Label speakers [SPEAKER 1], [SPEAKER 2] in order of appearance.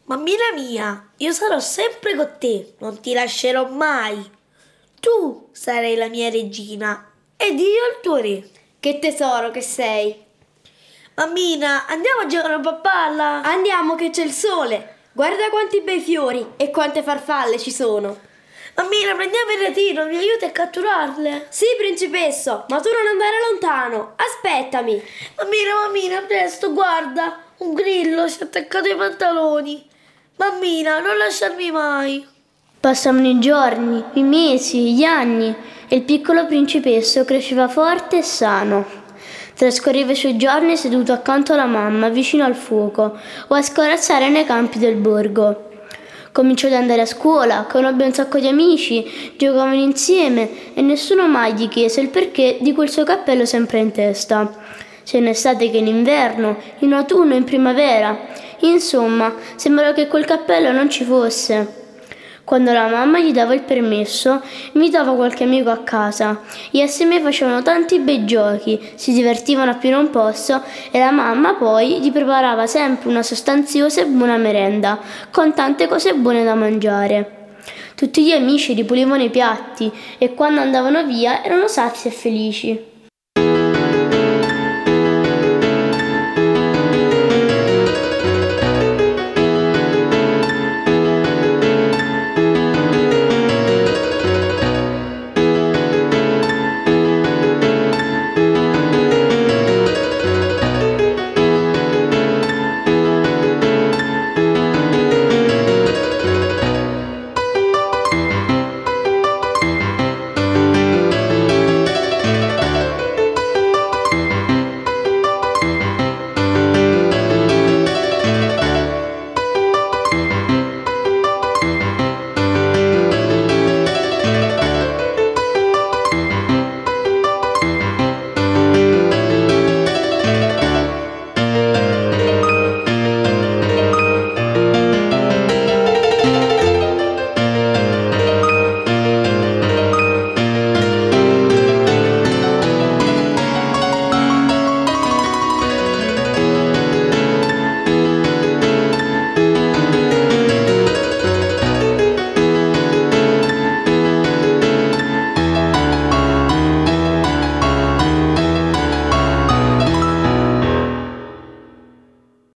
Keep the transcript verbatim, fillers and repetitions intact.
[SPEAKER 1] Mammina mia, io sarò sempre con te, non ti lascerò mai. Tu sarai la mia regina ed io il tuo re.
[SPEAKER 2] Che tesoro che sei.
[SPEAKER 1] Mammina, andiamo a giocare a palla?
[SPEAKER 2] Andiamo che c'è il sole. Guarda quanti bei fiori e quante farfalle ci sono.
[SPEAKER 1] Mammina, prendiamo il retino, mi aiuti a catturarle?
[SPEAKER 2] Sì, principesso, ma tu non andare lontano. Aspettami.
[SPEAKER 1] Mammina, mammina, presto, guarda, un grillo si è attaccato ai pantaloni. Mammina, non lasciarmi mai.
[SPEAKER 3] Passavano i giorni, i mesi, gli anni e il piccolo principesso cresceva forte e sano. Trascorreva i suoi giorni seduto accanto alla mamma, vicino al fuoco, o a scorazzare nei campi del borgo. Cominciò ad andare a scuola, conobbe un sacco di amici, giocavano insieme e nessuno mai gli chiese il perché di quel suo cappello sempre in testa, sia in estate che in inverno, in autunno e in primavera. Insomma, sembrava che quel cappello non ci fosse. Quando la mamma gli dava il permesso, invitava qualche amico a casa e assieme facevano tanti bei giochi, si divertivano a più non posso e la mamma poi gli preparava sempre una sostanziosa e buona merenda, con tante cose buone da mangiare. Tutti gli amici ripulivano i piatti e quando andavano via erano sazi e felici.